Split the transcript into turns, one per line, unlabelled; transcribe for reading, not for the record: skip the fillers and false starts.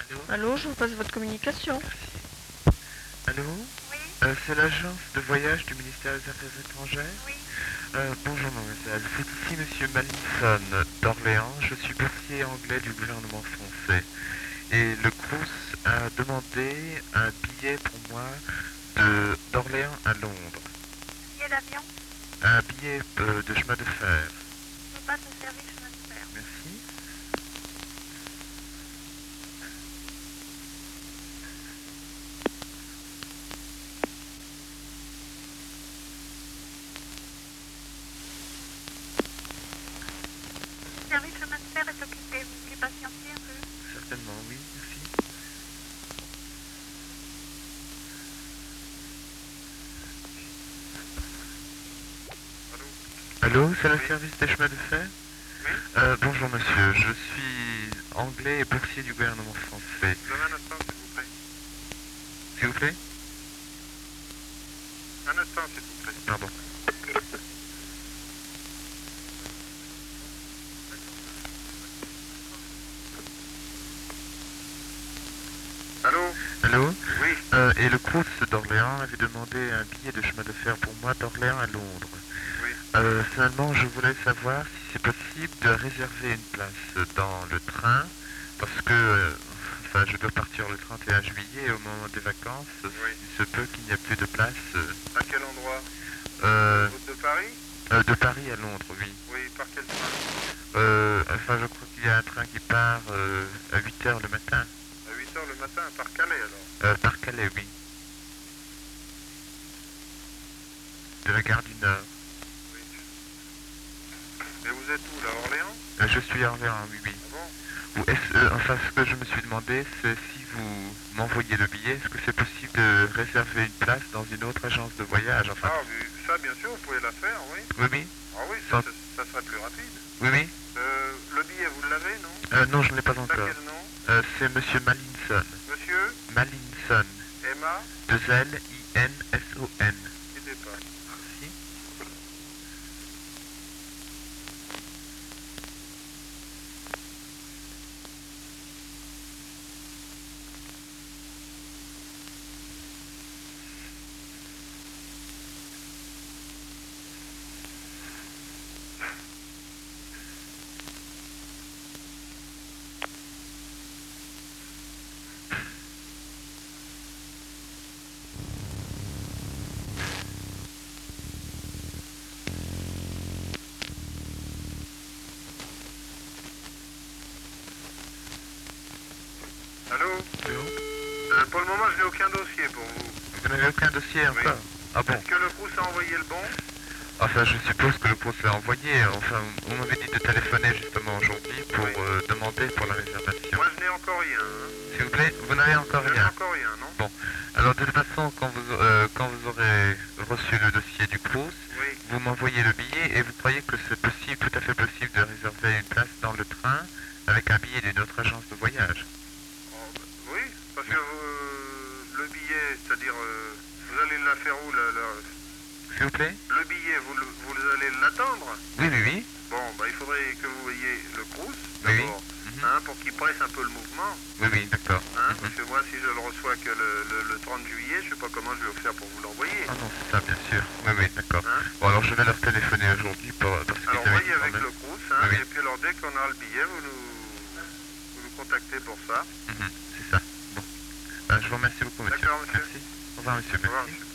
Allô?
Allô, je vous passe votre communication.
Merci. Allô?
Oui,
C'est l'agence de voyage du ministère des Affaires étrangères.
oui.
Bonjour mademoiselle, c'est ici monsieur Malinson d'Orléans. Je suis boursier anglais du gouvernement français. Et le Crous a demandé un billet pour moi d'Orléans à Londres.
Billet d'avion?
Un billet de chemin de fer.
Je passe au service chemin de fer.
Merci.
Le service chemin de fer est occupé. Vous voulez patienter un peu?
Certainement, oui, merci. Allô, c'est le service des chemins de fer?
Oui.
Bonjour monsieur, je suis anglais et boursier du gouvernement français.
Vous avez un instant, s'il vous plaît.
S'il vous plaît?
Un instant, s'il vous plaît.
Pardon.
Allô?
Allô?
Oui.
Et le Crous d'Orléans avait demandé un billet de chemin de fer pour moi d'Orléans à Londres.
Oui.
Finalement, je voulais savoir si c'est possible de réserver une place dans le train, parce que enfin, je dois partir le 31 juillet et au moment des vacances,
Oui.
il se peut qu'il n'y ait plus de place.
À quel endroit? Route de Paris?
De Paris à Londres, oui.
Oui, par quel train?
Enfin, je crois qu'il y a un train qui part à 8 heures le matin.
À 8 h le matin, par Calais alors?
Par Calais, oui. De la gare du Nord.
Oui. Mais vous êtes où là? Orléans?
Je suis à Orléans, oui, oui.
Ah bon?
Enfin, ce que je me suis demandé, c'est si vous m'envoyez le billet, est-ce que c'est possible de réserver une place dans une autre agence de voyage? Enfin,
Ah, mais ça, bien sûr, vous pouvez la faire, oui.
oui, oui,
Ah oui,
Sans-
ça serait plus rapide.
oui, oui.
Le billet, vous l'avez, non?
Non, je ne l'ai pas
T'as
encore.
quel nom?
C'est Monsieur Malinson.
Monsieur?
Malinson.
Emma?
2Linson.
Quittez pas.
Merci.
Allô?
Allô?
Pour le moment, je n'ai aucun dossier pour vous.
Vous n'avez aucun dossier
Oui.
encore? Ah bon?
Est-ce que le Crous a envoyé le bon?
Enfin, je suppose que le Crous l'a envoyé. Enfin, on m'avait dit de téléphoner justement aujourd'hui pour
Oui.
demander pour la réservation.
Moi, je n'ai encore rien. Hein.
S'il vous plaît, vous n'avez encore
Je n'ai
rien.
encore rien, non?
Alors de toute façon, quand vous aurez reçu le dossier du Crous,
Oui.
vous m'envoyez le billet et vous croyez que c'est possible, tout à fait possible de réserver une place dans le train avec un billet d'une autre agence de voyage.
Oh, oui, parce que le billet, c'est-à-dire, vous allez la faire où
S'il vous plaît?
le billet, vous allez l'attendre?
Oui, oui, oui.
Bon, bah, il faudrait que vous voyiez le Crous,
Oui, oui.
d'abord,
Mhm.
hein, pour qu'il presse un peu le mouvement.
Oui, oui, d'accord.
Hein,
Mhm.
parce que moi, si je le reçois que le 30 juillet, je sais pas comment je vais faire pour vous l'envoyer.
Ah non, c'est ça, bien sûr. Oui, oui, d'accord.
Hein.
Bon, alors je vais leur téléphoner aujourd'hui parce qu'ils
Alors,
avaient
voyez
dit quand
avec
même.
le Crous, hein,
Oui, oui.
et puis alors, dès qu'on aura le billet, vous nous contactez pour ça.
Mhm, c'est ça. Bon. Ben, je vous remercie beaucoup, monsieur.
D'accord, monsieur.
Merci. Au revoir, monsieur.
Au revoir,
Merci.
monsieur.